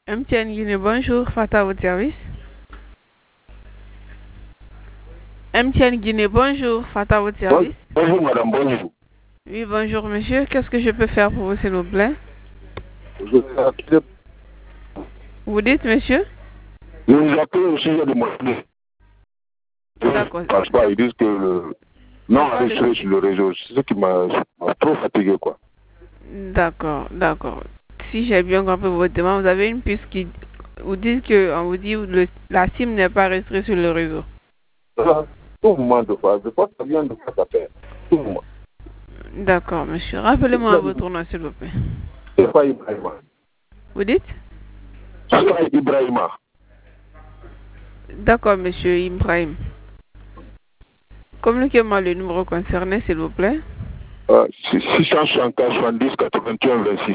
MTN Guinée, bonjour, Fata, votre service. MTN Guinée, bonjour, Fata, votre service. Bonjour madame, bonjour. Oui, bonjour monsieur, qu'est-ce que je peux faire pour vous s'il vous plaît? Vous dites monsieur? Je vous appelle au sujet de mon année. D'accord. Parce qu'ils disent que le non enregistré sur le réseau, c'est ce qui m'a trop fatigué quoi. D'accord, d'accord. Si j'ai bien compris votre demande, vous avez une puce qui vous dit que on vous dit la SIM n'est pas enregistrée sur le réseau. Tout le monde de fois, je pense que ça vient de quoi ça fait. Tout le monde. D'accord, monsieur. Rappelez-moi votre nom, s'il vous plaît. C'est pas Ibrahima. Vous dites? C'est pas Ibrahima. D'accord, monsieur Ibrahim. Communiquez-moi le numéro concerné, s'il vous plaît. 664 70 81 26.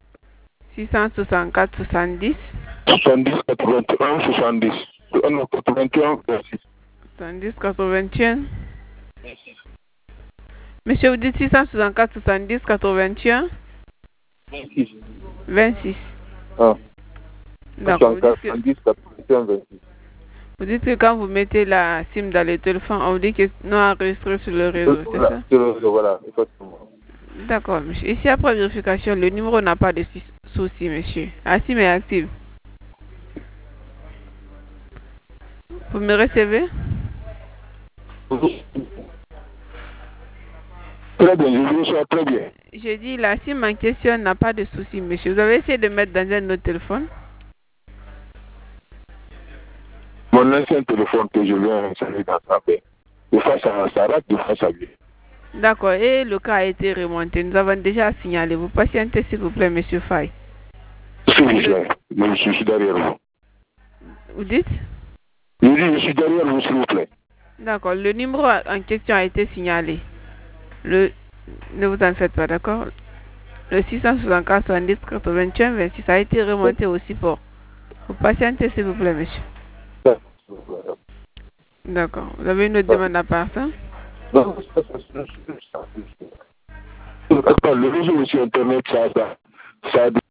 664 70 70 81 70. 81 26. 70 81. Monsieur, vous dites 664 70 81 26. 26. Ah. D'accord. 70 81 26. Vous dites que quand vous mettez la SIM dans le téléphone, on vous dit que non enregistré sur le réseau, c'est ça? Voilà, effectivement. D'accord, monsieur. Ici, après vérification, le numéro n'a pas de souci, monsieur. La SIM est active. Vous me recevez? Très bien, je vous reçois très bien. J'ai dit la SIM en question n'a pas de souci, monsieur. Vous avez essayé de mettre dans un autre téléphone? Mon ancien téléphone que je viens installer dans sa paix. Des fois ça rate, des fois ça vient. D'accord, et le cas a été remonté. Nous avons déjà signalé. Vous patientez, s'il vous plaît, monsieur Faye. S'il vous plaît, je suis derrière vous. Vous dites? Je dis, je suis derrière vous, s'il vous plaît. D'accord, le numéro en question a été signalé. Ne vous en faites pas, d'accord? Le 664 70 81 26 a été remonté au support. Vous patientez, s'il vous plaît, monsieur. D'accord. Vous avez une autre demande à part ça? Non, le réseau aussi Internet, ça a